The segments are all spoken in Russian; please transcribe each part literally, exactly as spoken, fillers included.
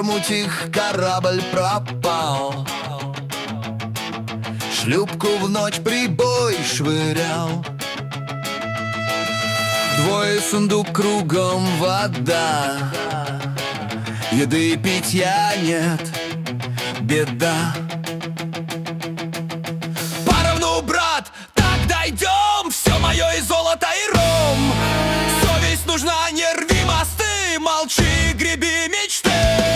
корму тих корабль пропал. Шлюпку в ночь прибой швырял. Двое сундук, кругом вода. Еды и питья нет, беда. Поровну, брат, так дойдем. Все мое и золото, и ром. Совесть нужна, не рви мосты. Молчи, греби мечты.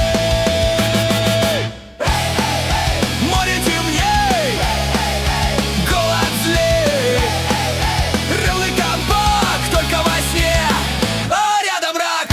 Море темней, голод злей. Рылый кабак только во сне, а рядом рак.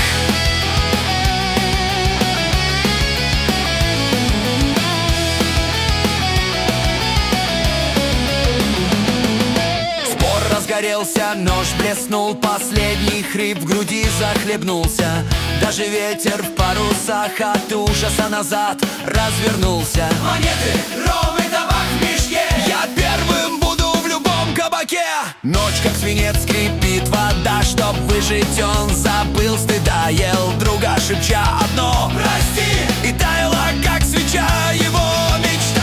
Спор разгорелся, нож блеснул, последний хрип в груди захлебнулся. Даже ветер в парусах от ужаса назад развернулся. Монеты, ром и табак в мешке. Я первым буду в любом кабаке. Ночь как свинец, скрипит вода. Чтоб выжить, он забыл стыда. Ел друга, шепча одно: прости. И таяла, как свеча, его мечта.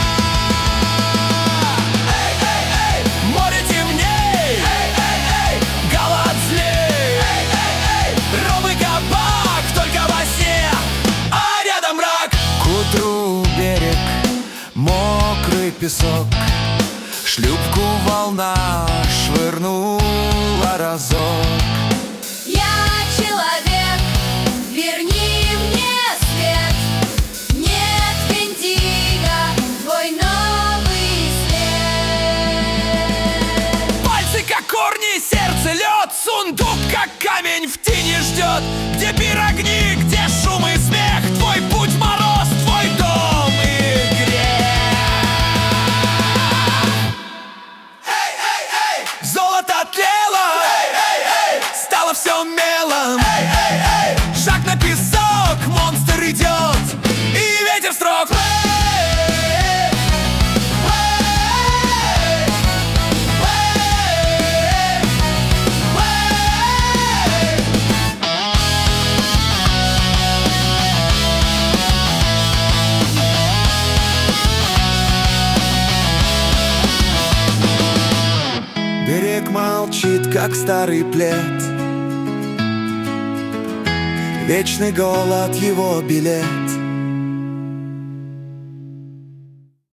Эй, эй, эй, море темней. Эй, эй, эй, голод злей. Эй, эй, эй, ром и кабак только во сне, а рядом рак. К утру берег, мокрый песок. Шлюпку волна швырнула разок. Я человек, верни мне свет. Нет Виндиго, твой новый след. Пальцы как корни, сердце лед. Сундук как камень в тени ждет. Где пир огни, где шум и смех. Твой путь мороз, твой дом и грех. Эй, эй, эй, золото тлело. Эй, эй, эй, стало все мелом. Эй, эй, эй, шаг на песок, монстр идет, и ветер строг. Берег молчит, как старый плед. Вечный голод его билет.